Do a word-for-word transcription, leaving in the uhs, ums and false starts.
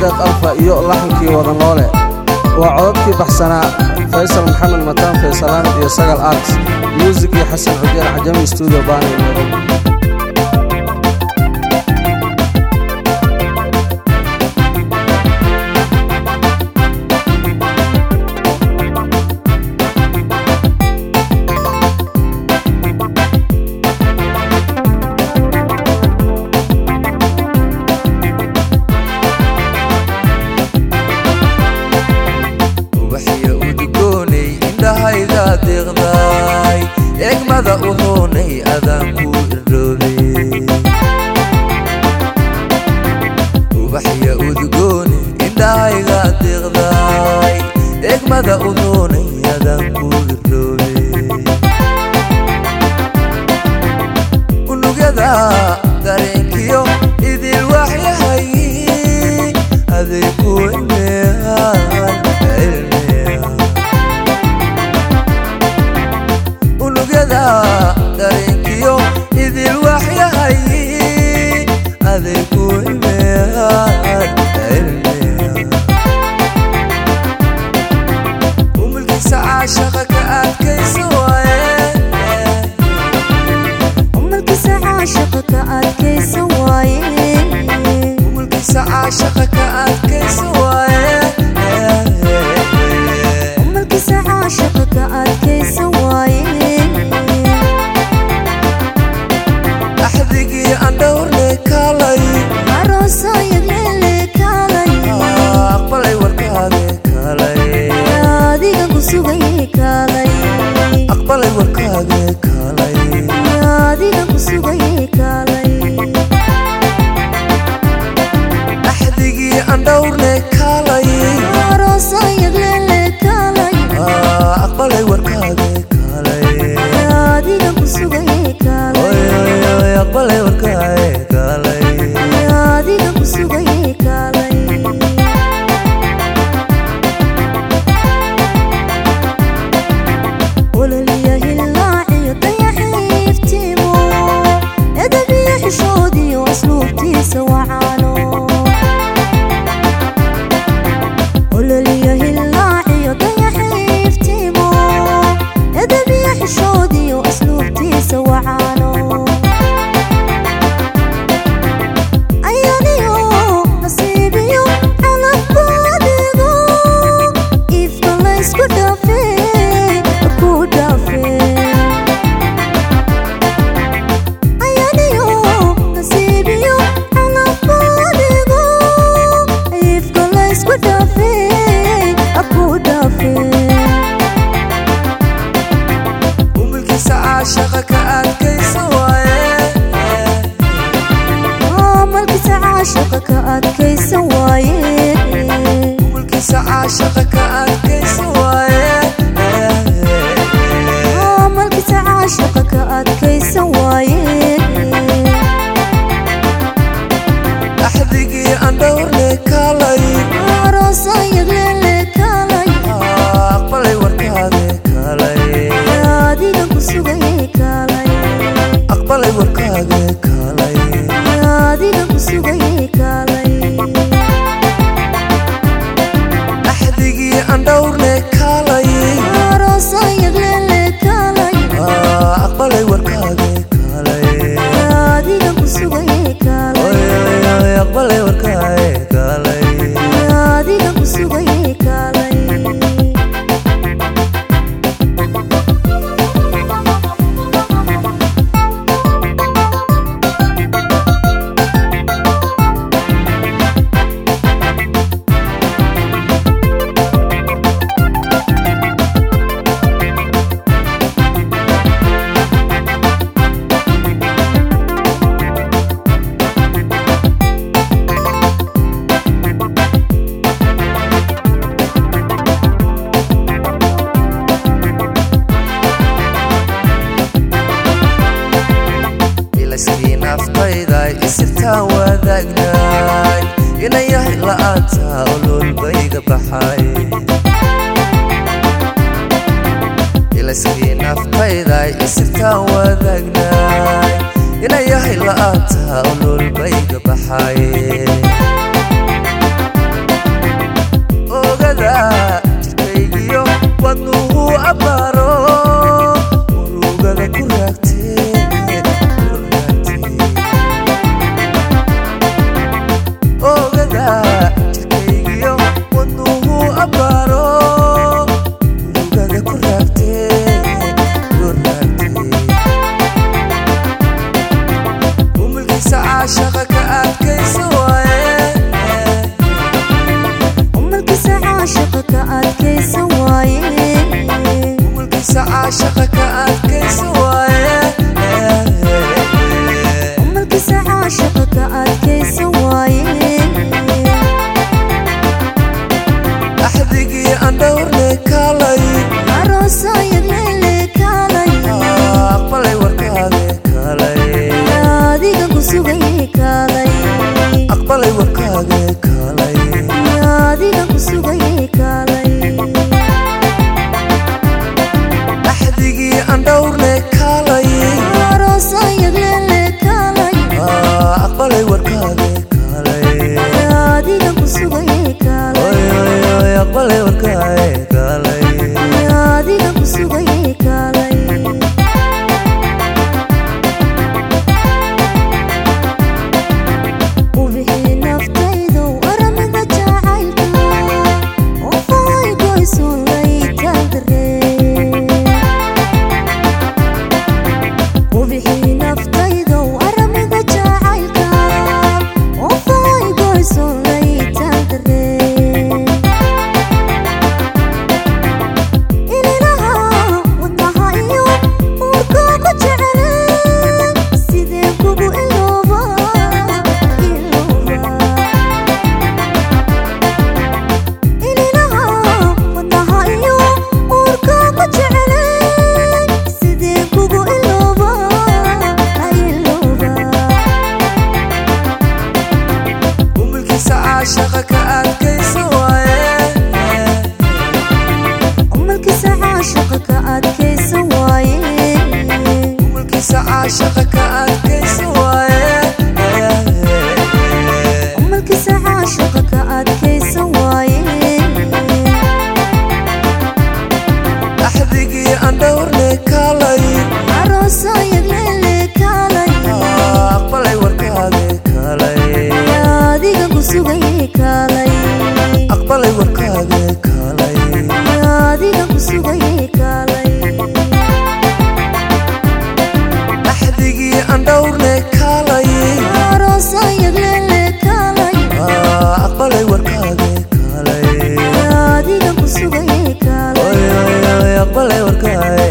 deeq alfa iyo laxankii wada noole waa codadkii baxsanaa Faysal Maxamed Mataan Faysalaan iyo Sagal Arts music iyo Xasan Cudeer Cajami studio baan deeqday egmada u hoonay adaan ku irdhoobay ubaxya udgooni indhahayga deeqday egmada u hoonay adaan ku irdhoobay unugyada dareenkiyo idil waxyahay aday ku imeehaan dareenkiyo idil waxyahay aday ku imeehaan umulkiisa caashaqa ka adkaysa waaye umulkiisa caashaqa ka adkaysa waaye umulkiisa caashaqa ka adkaysa waaye umulkiisa caashaqa ka adkaysa waaye andawrne kalay arosayad lele kalay aqbalay warkaage kalay adiga ku sugay kalay aqbalay warkaage kalay adiga ku sugay kalay axdigii andawrne kalay arosayad lele kalay aqbalay warkaage kalay adiga ku sugay kalay aqbalay warkaage kalay adiga ku sugay kalay ololiya hilaaciyo dayaxiiftimo edabiyo xishoodiyo asluubtiisa wacaano ololiya hilaaciyo dayaxiiftimo edabiyo xishoodiyo asluubtiisa wacaano caashaqa ka adkaysa waaye umulkiisa caashaqa ka adkaysa waaye umulkiisa caashaqa ka adkaysa waaye umulkiisa caashaqa ka adkaysa waaye axdigii andawrne kalay arosayad lele kalay aqbalay warkaage kalay adiga ku sugay kalay aqbalay warkaage kalay adiga ku sugay kalay axdigii andawrne kalay arosayad lele kalay aqbalay warkaage kalay adiga ku sugay kalay aqbalay warkaage kalay adiga ku sugay kalay naftayday isirtaan wadaagnaay inay yahay la'aanta ololbayga baxay ilaskii naftayday isirtaan wadaagnaay inay yahay la'aanta ololbayga baxay عاشقك أدكيس وايه وملكيس عاشقك أدكيس وايه وملكيس عاشقك أدكيس وايه وملكيس عاشقك أدكيس وايه أحذقي أندورني كالي عروساي الليلي كالي أقبلي وركاغي كالي adiga kusugay kaalay أقبلي وركاغي كالي adiga kusugay kaalay أحذقي أندورني كالي عروساي الليلي كالay أقبلي وركاغي كالي adiga kusugay kaalay أقبلي وركاغي كالي adiga kusugay kaalay وبحي نفتيدو أرمد جاعيلك وفاي قويسون ليتال درين وبحي نفتيدو أرمد جاعيلك وفاي قويسون ليتال درين إلي لها ودنها إيو وركوكو جعلين سيدين كوكو إلوبا إلي لها ودنها إيو وركوكو جعلين سيدين كوكو إلوبا إلوبا وملكيس عاشقك أدكيس وايه وملكيس عاشقك أدكيس وايه وملكيس عاشقك أدكيس وايه وملكيس عاشقك أدكيس وايه أحذقي أندورني كالي عروساي الليلي كالay أقبلي وركاغي كالي adiga kusugay kaalay أقبلي وركاغي كالي adiga kusugay kaalay أحذقي أندورني كالي عروساي الليلي kaalay أقبلي وركاغي كالي adiga kusugay kaalay أقبلي وركاغي